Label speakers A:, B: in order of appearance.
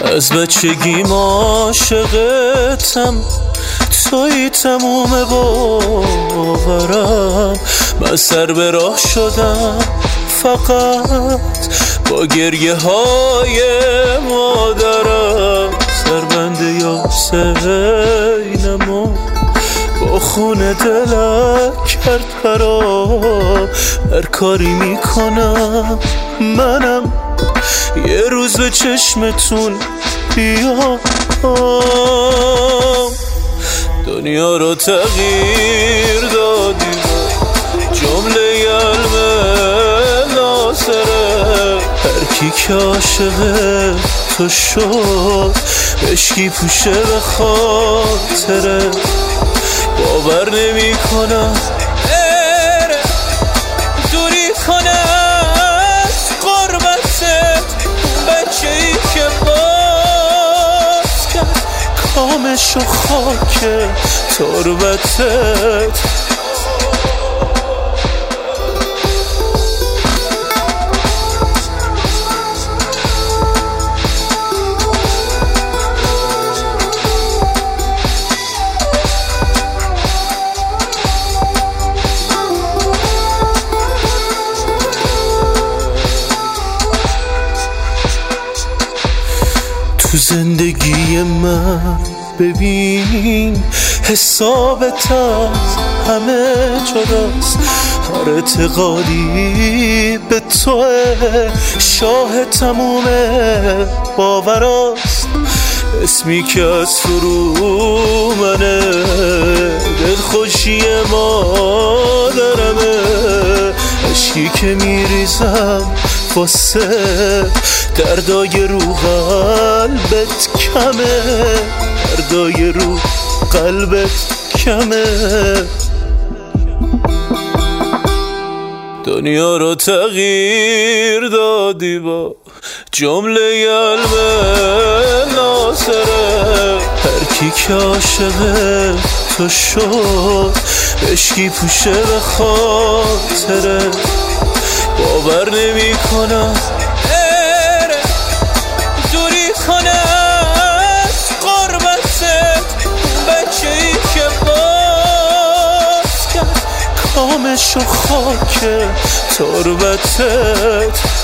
A: از بچگیم عاشقتم، توی تموم باورم. من سر به راه شدم فقط با گریه های مادرم. سربند یاسینمو با خون دلک کرد خراب. هر کاری میکنم منم یه روز به چشمتون بیام. دنیا رو تغییر دادی، جمله علم ناصره. هر کی که عاشق تو شد عشقی پوشه به خاطره. باور نمی کنم دوری کنه از قربتت. بچه ای که باز کرد کامش و خاک تربتت. تو زندگی من ببین حسابت از همه جداست. هر اعتقادی به توه شاه تموم باوراست. اسمی که از فرو منه دلخوشی مادرمه. عشقی که میریزم واسه دردای رو قلبت کمه. دردای رو قلبت کمه. دنیا رو تغییر دادی با جمله علم ناصره. هر کی که عاشق تو شد عشقی پوشه به خاطره. باور نمی کنم دوری کنه از قربتت. بچه ای که باز کرد کامش و خاک تربتت.